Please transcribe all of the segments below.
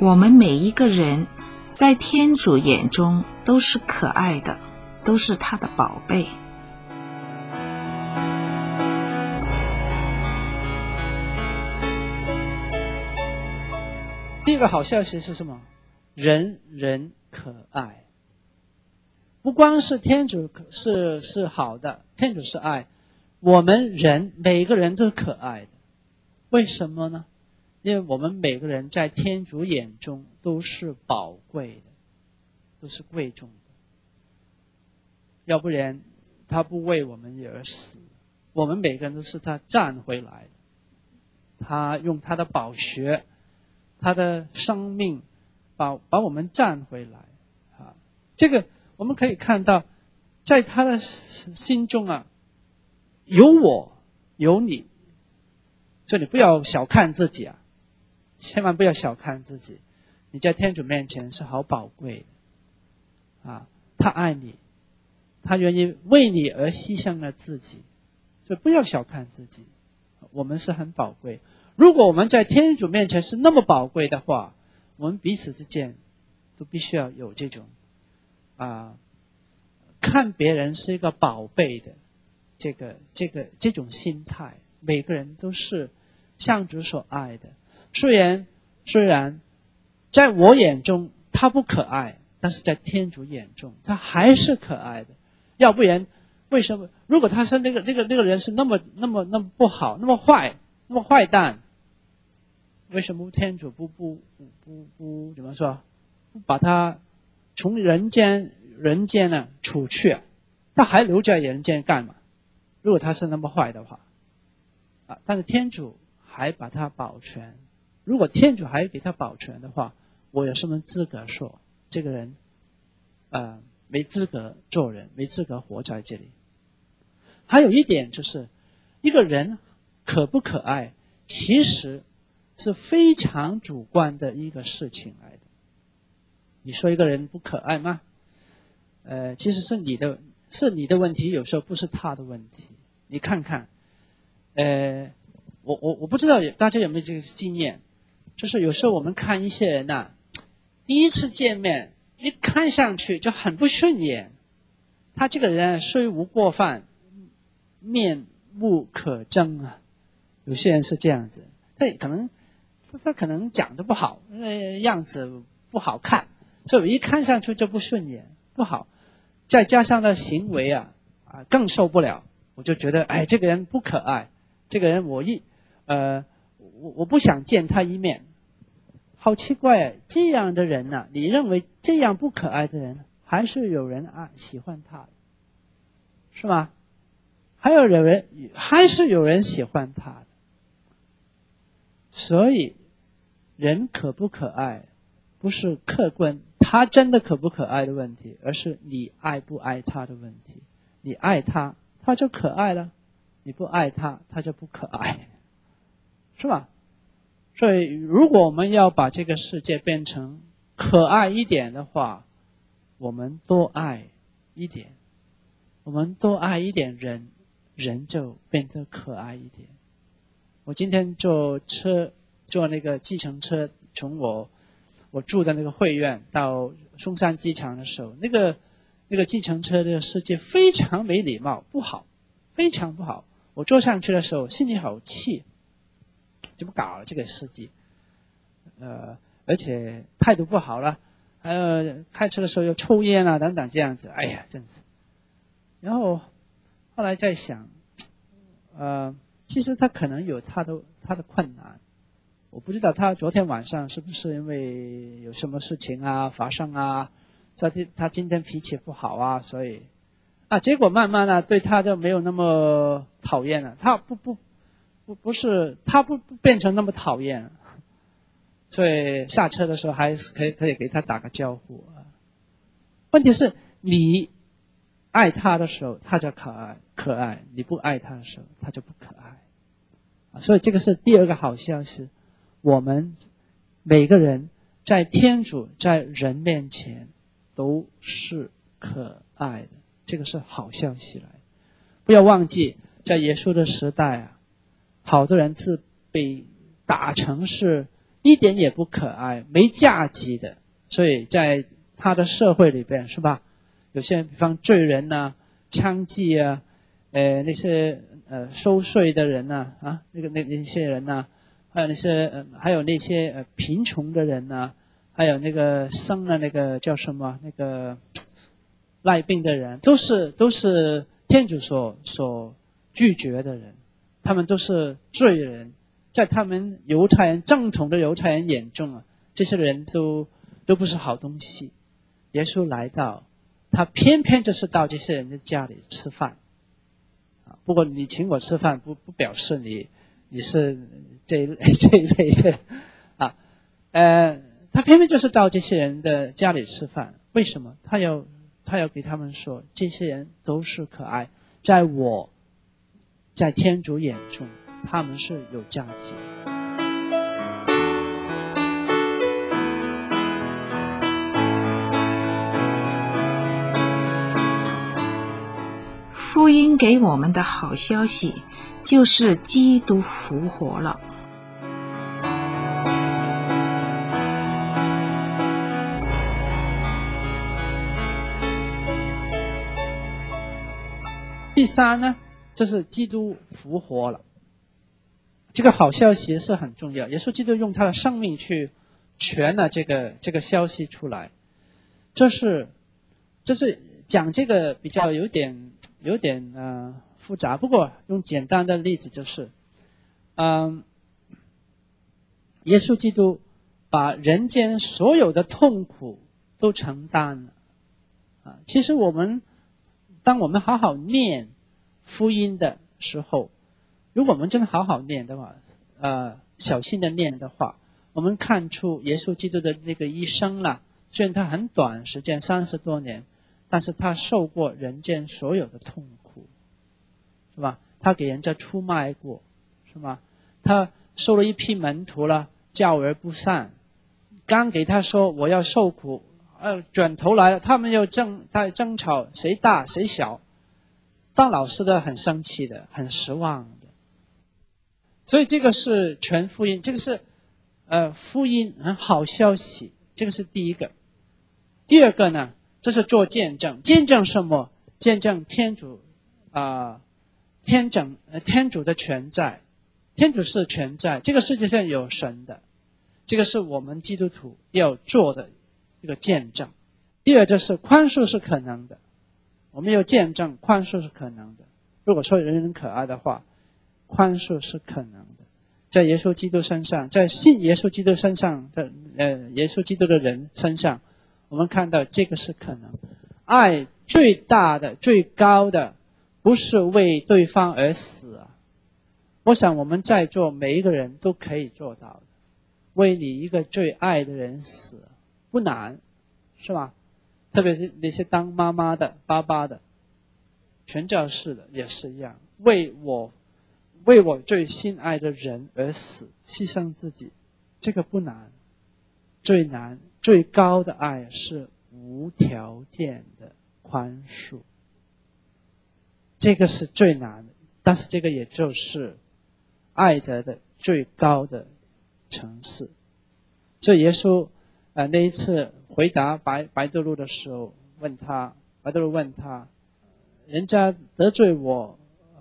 我们每一个人在天主眼中都是可爱的，都是他的宝贝。 第一个好消息是什么？人人可爱。不光是天主是好的，天主是爱，我们人每个人都是可爱的。为什么呢？因为我们每个人在天主眼中都是宝贵的，都是贵重的。要不然他不为我们而死，我们每个人都是他赚回来的。他用他的宝血，他的生命把我们赚回来啊！这个我们可以看到，在他的心中啊，有我有你，所以你不要小看自己啊，千万不要小看自己。你在天主面前是好宝贵的啊！他爱你，他愿意为你而牺牲了自己，所以不要小看自己，我们是很宝贵。如果我们在天主面前是那么宝贵的话，我们彼此之间都必须要有这种看别人是一个宝贝的这种心态。每个人都是像主所爱的，虽然在我眼中他不可爱，但是在天主眼中他还是可爱的。要不然为什么如果他是那个人是那么不好，那么坏蛋，为什么天主不怎么说，不把他从人间呢除去，他还留在人间干嘛？如果他是那么坏的话但是天主还把他保全。如果天主还给他保全的话，我有什么资格说这个人没资格做人，没资格活在这里？还有一点就是，一个人可不可爱其实是非常主观的一个事情来的。你说一个人不可爱吗？其实是你的问题，有时候不是他的问题。你看看我不知道大家有没有这个经验，就是有时候我们看一些人第一次见面一看上去就很不顺眼，他这个人虽无过犯，面目可憎啊。有些人是这样子，他可能讲得不好，样子不好看，所以我一看上去就不顺眼，不好。再加上他行为更受不了，我就觉得这个人不可爱，这个人我不想见他一面。好奇怪，这样的人你认为这样不可爱的人还是有人喜欢他的，是吗？还是有人喜欢他的。所以人可不可爱不是客观他真的可不可爱的问题，而是你爱不爱他的问题。你爱他，他就可爱了；你不爱他，他就不可爱，是吧？所以如果我们要把这个世界变成可爱一点的话，我们多爱一点，我们多爱一点人就变得可爱一点。我今天坐那个计程车，从我住的那个会院到松山机场的时候，那个计程车的司机非常没礼貌，不好，非常不好。我坐上去的时候心里好气，怎么搞了这个司机？而且态度不好了，还有开车的时候又抽烟等等这样子，哎呀，真是。然后后来在想，其实他可能有他的困难，我不知道他昨天晚上是不是因为有什么事情发生他今天脾气不好所以结果慢慢对他就没有那么讨厌了，他不是他不变成那么讨厌了，所以下车的时候还是可以给他打个招呼问题是你爱他的时候他就可爱，你不爱他的时候他就不可爱所以这个是第二个好消息，我们每个人在天主在人面前都是可爱的，这个是好消息来。不要忘记在耶稣的时代好多人是被打成是一点也不可爱，没价值的。所以在他的社会里边，是吧？有些人比方罪人呐、娼妓啊，那些收税的人呐、那些人呐、还有那些贫穷的人呐、还有那个生了那个叫什么那个赖病的人，都是天主所拒绝的人，他们都是罪人，在他们犹太人正统的犹太人眼中啊，这些人都不是好东西。耶稣来到，他偏偏就是到这些人的家里吃饭。不过你请我吃饭不表示你是这一类的啊。他偏偏就是到这些人的家里吃饭，为什么？他要给他们说，这些人都是可爱，在天主眼中，他们是有价值的。 福音给我们的好消息就是基督复活了。 第三呢，就是基督复活了。这个好消息是很重要，耶稣基督用他的生命去传了这个消息出来。就是讲这个比较有点复杂，不过用简单的例子就是，耶稣基督把人间所有的痛苦都承担了。其实当我们好好念福音的时候，如果我们真的好好念的话，小心的念的话，我们看出耶稣基督的那个一生啦，虽然他很短时间30多年，但是他受过人间所有的痛苦，是吧？他给人家出卖过，是吧？他收了一批门徒了，教而不善，刚给他说我要受苦，转头来了，他们又在争吵谁大谁小，当老师的很生气的，很失望的。所以这个是全福音，这个是福音好消息，这个是第一个。第二个呢，这是做见证。见证什么？见证天主天主的存在。天主是存在，这个世界上有神的，这个是我们基督徒要做的一个见证。第二就是宽恕是可能的，我们要见证宽恕是可能的。如果说人可爱的话，宽恕是可能的。在耶稣基督身上，在信耶稣基督身上的耶稣基督的人身上，我们看到这个是可能。爱最大的最高的不是为对方而死啊，我想我们在座每一个人都可以做到的，为你一个最爱的人死不难，是吧？特别是那些当妈妈的爸爸的，传教士的也是一样，为我最心爱的人而死，牺牲自己，这个不难。最难最高的爱是无条件的宽恕，这个是最难的，但是这个也就是爱的最高的层次。所以耶稣那一次回答白多禄的时候，白多禄问他，人家得罪我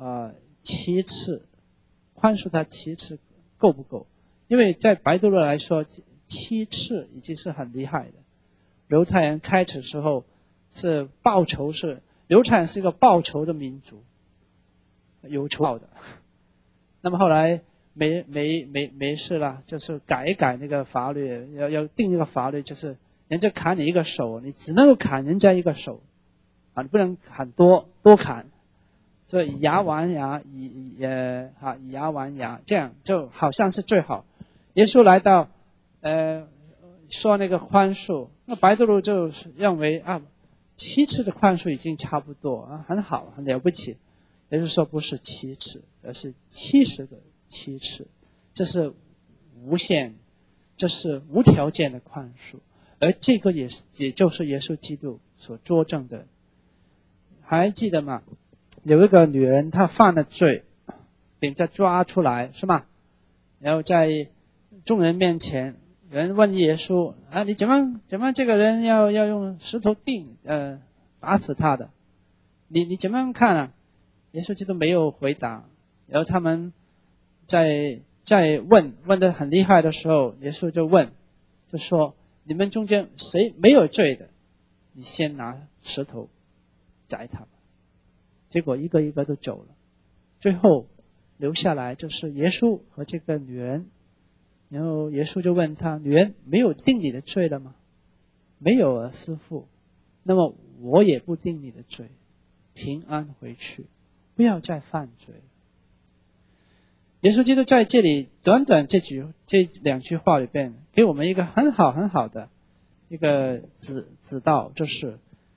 7次，宽恕他7次够不够？因为在白多禄来说，7次已经是很厉害的。犹太人开始时候是报仇，犹太人是一个报仇的民族，有仇报的。那么后来没事了，就是改一改那个法律，要定一个法律，就是人家砍你一个手，你只能够砍人家一个手你不能砍多砍。所以以牙还牙，以牙还牙，这样就好像是最好。耶稣来到说那个宽恕，那白多禄就认为7次的宽恕已经差不多很好，很了不起。也就是说不是7次，而是70个7次，这是无限，这是无条件的宽恕。而这个也就是耶稣基督所作证的。还记得吗？有一个女人她犯了罪，被人家抓出来是吗？然后在众人面前，人问耶稣啊，你怎么这个人要用石头打死他的？你怎么看啊？耶稣基督没有回答。然后他们在问得很厉害的时候，耶稣就说你们中间谁没有罪的，你先拿石头宰他吧。结果一个一个都走了，最后留下来就是耶稣和这个女人。然后耶稣就问他，女人没有定你的罪了吗？没有啊，师父。那么我也不定你的罪，平安回去，不要再犯罪了。耶稣基督在这里短短这两句话里边，给我们一个很好的一个指导，就是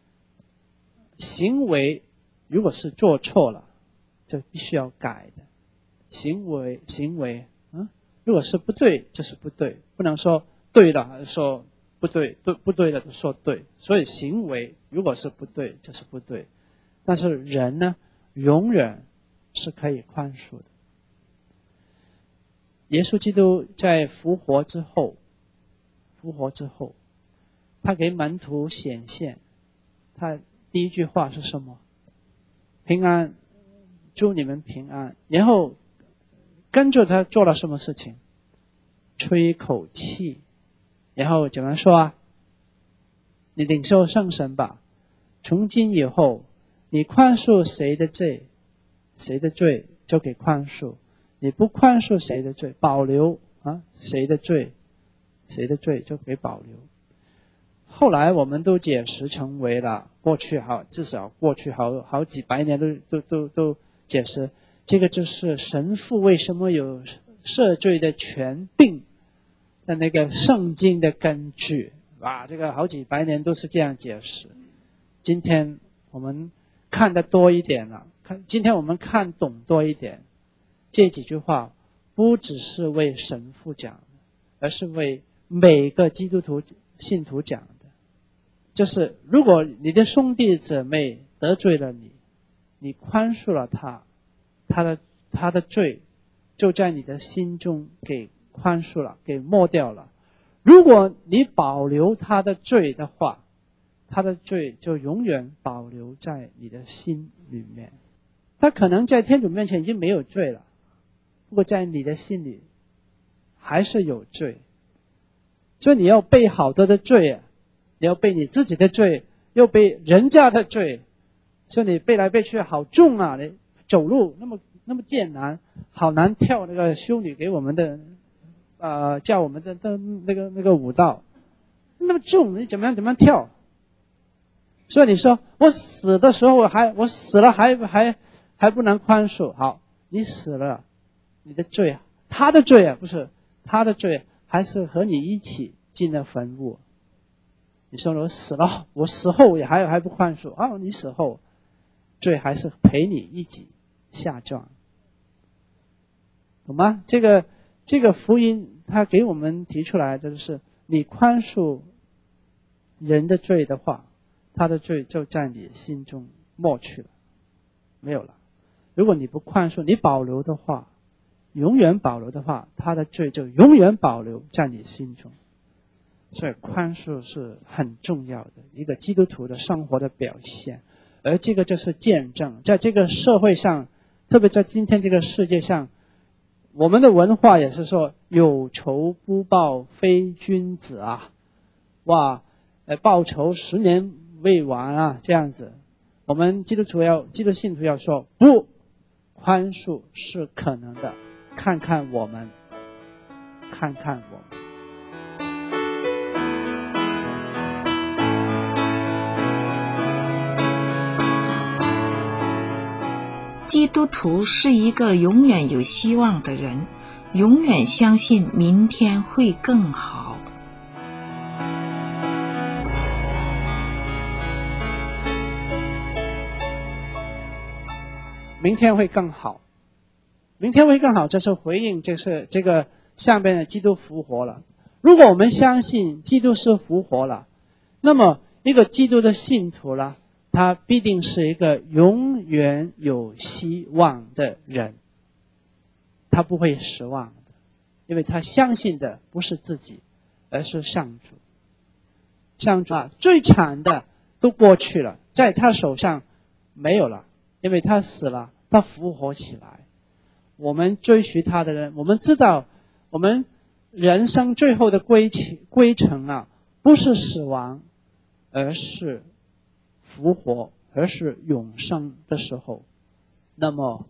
行为如果是做错了，就必须要改的。行为如果是不对就是不对，不能说对了还是说不对，不对了就说对。所以行为如果是不对就是不对，但是人呢，永远是可以宽恕的。耶稣基督在复活之后，他给门徒显现，他第一句话是什么？平安，祝你们平安。然后跟着他做了什么事情？吹口气，然后怎么说啊？你领受圣神吧，从今以后你宽恕谁的罪，谁的罪就给宽恕，你不宽恕谁的罪，保留谁的罪就给保留。后来我们都解释成为了至少过去好几百年都解释，这个就是神父为什么有赦罪的权柄的那个圣经的根据。这个好几百年都是这样解释。今天我们看得多一点了，今天我们看懂多一点，这几句话不只是为神父讲的，而是为每个基督徒信徒讲的。就是如果你的兄弟姊妹得罪了你，你宽恕了他的罪就在你的心中给宽恕了，给抹掉了。如果你保留他的罪的话，他的罪就永远保留在你的心里面。他可能在天主面前已经没有罪了，不过在你的心里还是有罪。所以你要背好多的罪，你要背你自己的罪，又背人家的罪，所以你背来背去好重啊！你走路那么艰难，好难跳那个修女给我们的教我们的那个舞蹈，那么重，你怎么样跳？所以你说我死的时候我死了还不能宽恕。好，你死了，你的罪他的罪不是他的罪，还是和你一起进了坟墓。你说我死了，我死后也还不宽恕你死后罪还是陪你一起下葬，懂吗？这个福音他给我们提出来的就是你宽恕人的罪的话，他的罪就在你心中抹去了，没有了。如果你不宽恕，你保留的话，永远保留的话，他的罪就永远保留在你心中。所以宽恕是很重要的一个基督徒的生活的表现，而这个就是见证。在这个社会上，特别在今天这个世界上，我们的文化也是说有仇不报非君子啊，报仇10年未完这样子。我们基督信徒要说不，宽恕是可能的，看看我们。 基督徒是一个永远有希望的人，永远相信明天会更好。 明天会更好，这是回应这个下边的基督复活了。如果我们相信基督是复活了，那么一个基督的信徒了，他必定是一个永远有希望的人，他不会失望的。 因为他相信的不是自己，而是上主。上主最惨的都过去了，在他手上没有了，因为他死了，他复活起来。我们追随他的人，我们知道我们人生最后的归程不是死亡，而是复活，而是永生的时候。那么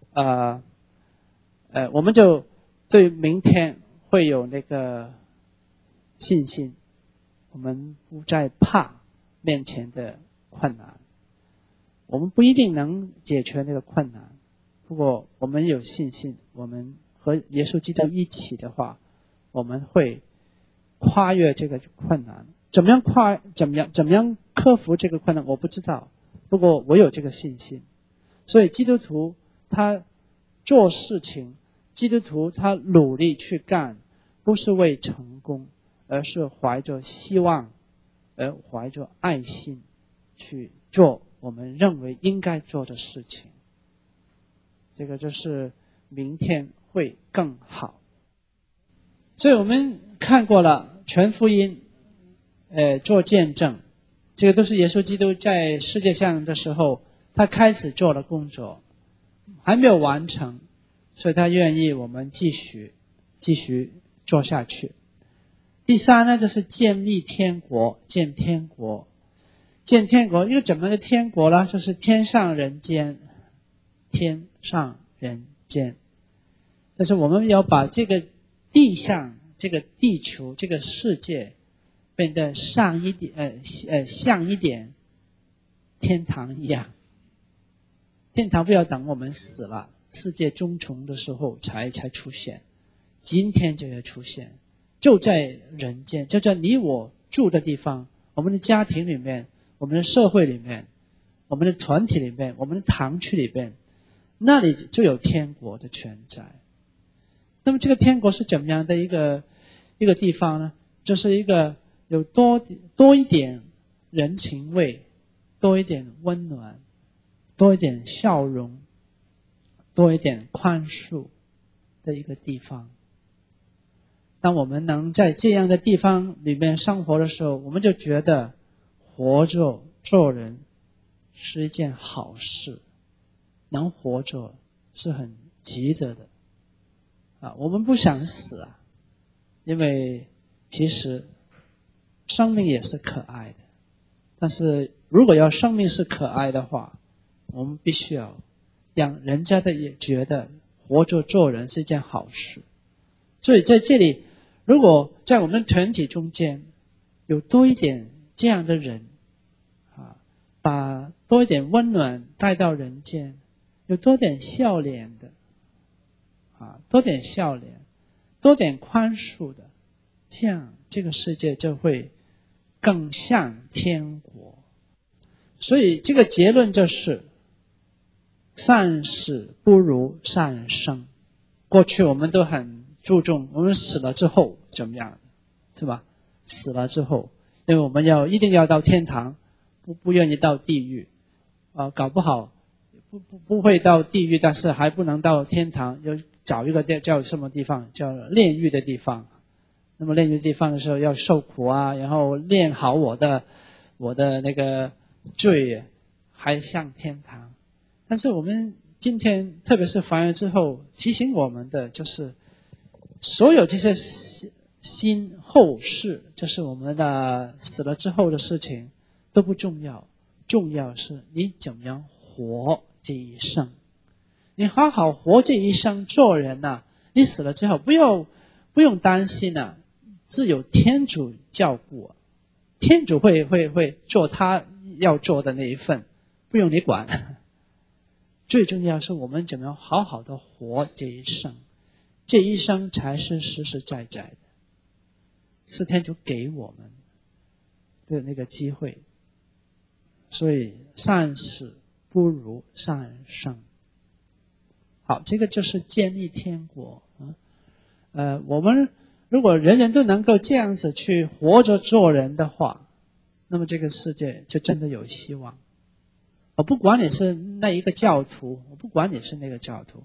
我们就对明天会有那个信心，我们不再怕面前的困难。我们不一定能解决那个困难，不过我们有信心，我们和耶稣基督一起的话，我们会跨越这个困难。怎么样克服这个困难我不知道，不过我有这个信心。所以基督徒他做事情，基督徒他努力去干，不是为成功，而是怀着希望，而怀着爱心去做我们认为应该做的事情。这个就是明天会更好。所以我们看过了全福音做见证，这个都是耶稣基督在世界上的时候他开始做的工作，还没有完成，所以他愿意我们继续做下去。第三呢，就是建立天国，建天国。建天国一个怎么的天国呢？就是天上人间，天上人间。但是我们要把这个地上，这个地球，这个世界变得像一点天堂一样。天堂不要等我们死了，世界终穷的时候才出现，今天就要出现，就在人间，就在你我住的地方，我们的家庭里面，我们的社会里面，我们的团体里面，我们的堂区里面，那里就有天国的存在。那么这个天国是怎么样的一个地方呢？就是一个有多一点人情味，多一点温暖，多一点笑容，多一点宽恕的一个地方。当我们能在这样的地方里面生活的时候，我们就觉得活着做人是一件好事，能活着是很值得的我们不想死因为其实生命也是可爱的，但是如果要生命是可爱的话，我们必须要让人家也觉得活着做人是一件好事。所以在这里，如果在我们团体中间有多一点这样的人把多一点温暖带到人间，有多点笑脸的多点笑脸，多点宽恕的，这样这个世界就会更像天国。所以这个结论就是善死不如善生。过去我们都很注重我们死了之后怎么样，是吧？死了之后，因为我们一定要到天堂，不愿意到地狱搞不好不会到地狱，但是还不能到天堂，就找一个叫什么地方，叫炼狱的地方。那么炼狱地方的时候要受苦然后练好我的那个罪，还像天堂。但是我们今天特别是凡人之后提醒我们的，就是所有这些新后事，就是我们的死了之后的事情都不重要，重要是你怎么样活这一生。你好好活这一生做人你死了之后不用担心自有天主照顾天主会做他要做的那一份，不用你管。最重要是我们怎么样好好的活这一生，这一生才是实实在在的，是天主给我们的那个机会。所以善死不如善生。好，这个就是建立天国我们如果人人都能够这样子去活着做人的话，那么这个世界就真的有希望。我不管你是那一个教徒，我不管你是那个教徒，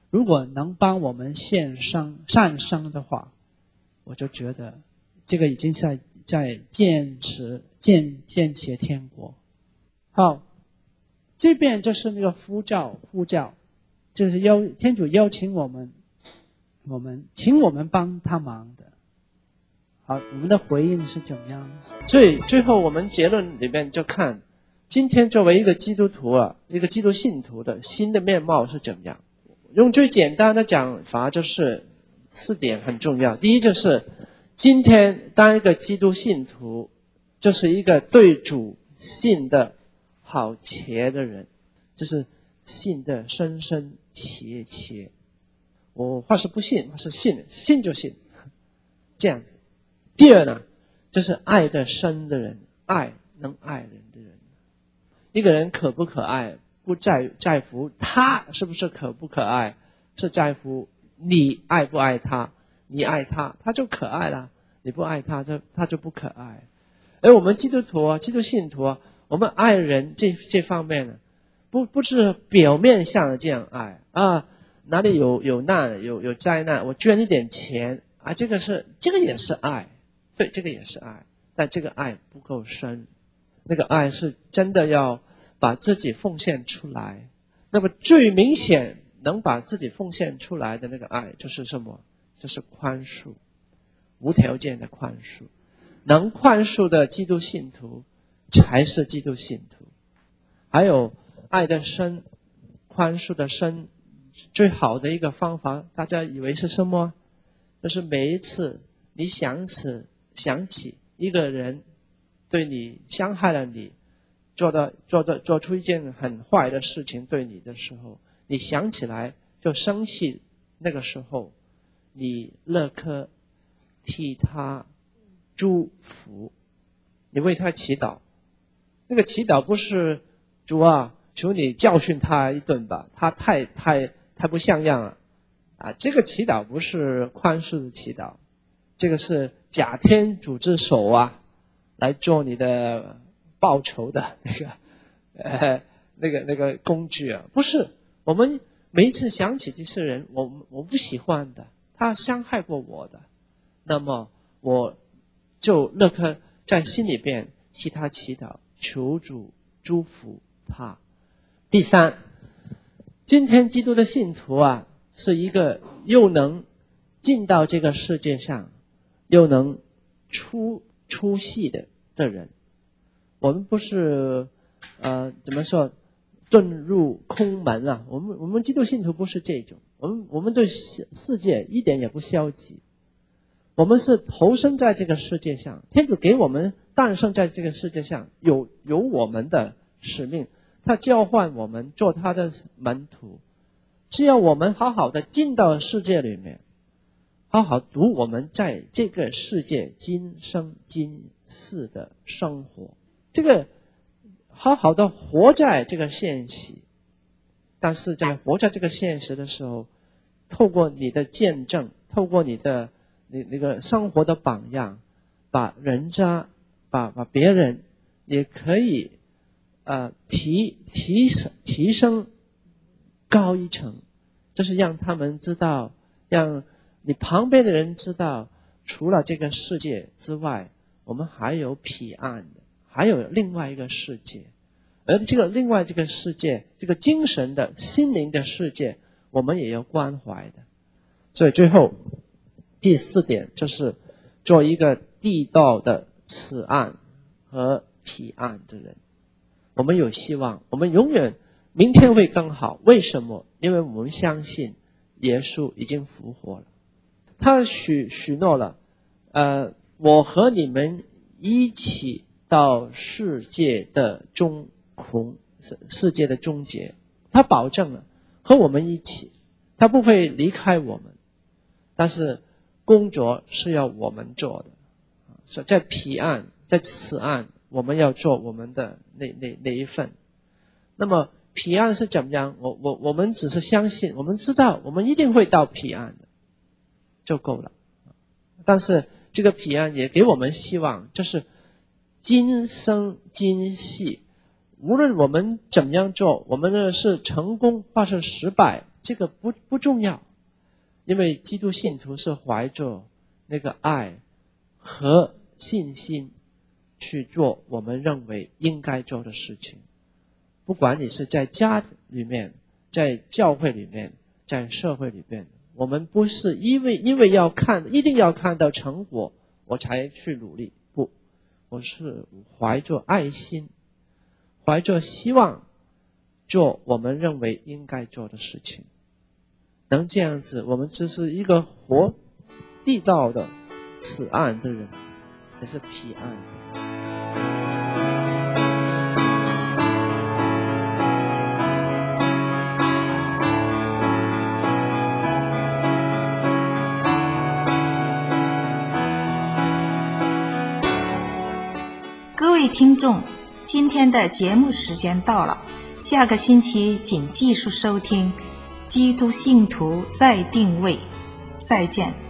如果能帮我们善生的话，我就觉得这个已经在建持天国。好，这边就是那个呼叫，就是天主邀请我们请我们帮他忙的。好，我们的回应是怎么样？所以最后我们结论里面就看，今天作为一个基督徒啊，一个基督信徒的新的面貌是怎么样。用最简单的讲法就是4点很重要。第一就是今天当一个基督信徒，就是一个对主信的好切的人，就是信的深深切。我或是不信，或是信就信，这样子。第二呢，就是爱的深的人，能爱人的人。一个人可不可爱，不在乎他是不是可不可爱，是在乎你爱不爱他。你爱他，他就可爱了；你不爱他，他就不可爱。而我们基督徒基督信徒我们爱人这方面呢，不是表面上的这样爱哪里有难有灾难，我捐一点钱这个也是爱，对，这个也是爱，但这个爱不够深。那个爱是真的要把自己奉献出来。那么最明显能把自己奉献出来的那个爱就是什么？就是宽恕，无条件的宽恕。能宽恕的基督信徒才是基督信徒。还有爱的深，宽恕的深，最好的一个方法，大家以为是什么？就是每一次你想起一个人对你伤害了你，做出一件很坏的事情对你的时候，你想起来就生气，那个时候你立刻替他祝福，你为他祈祷。那个祈祷不是主求你教训他一顿吧，他太不像样了这个祈祷不是宽恕的祈祷，这个是假天主之手来做你的报仇的那个工具不是。我们每一次想起这些人，我不喜欢的，他伤害过我的，那么我就立刻在心里边替他祈祷，求主祝福他。第三，今天基督的信徒是一个又能进到这个世界上，又能出戏的人。我们不是怎么说遁入空门我们基督信徒不是这种。我们对世界一点也不消极，我们是投身在这个世界上，天主给我们诞生在这个世界上，有我们的使命，他召唤我们做他的门徒，是要我们好好的进到世界里面，好好读我们在这个世界今生今世的生活，这个好好的活在这个现实。但是在活在这个现实的时候，透过你的见证，透过你的那个生活的榜样，把别人也可以提升高一层，就是让他们知道，让你旁边的人知道，除了这个世界之外，我们还有彼岸的，还有另外一个世界。而另外这个世界，这个精神的心灵的世界，我们也要关怀的。所以最后第4点就是做一个地道的此岸和彼岸的人。我们有希望，我们永远明天会更好。为什么？因为我们相信耶稣已经复活了，他许诺了我和你们一起到世界的世界的终结，他保证了和我们一起，他不会离开我们。但是工作是要我们做的，所以在彼岸，在此岸，我们要做我们的那一份。那么彼岸是怎么样？我们只是相信，我们知道我们一定会到彼岸的，就够了。但是这个彼岸也给我们希望，就是今生今世，无论我们怎么样做，我们的是成功或是失败， 这个不重要，因为基督信徒是怀着那个爱和信心去做我们认为应该做的事情。不管你是在家里面，在教会里面，在社会里面，我们不是因为一定要看到成果我才去努力，不，我是怀着爱心，怀着希望做我们认为应该做的事情。能这样子，我们只是一个活地道的此岸的人，也是彼岸的。 各位听众，今天的节目时间到了，下个星期请继续收听基督信徒再定位，再见。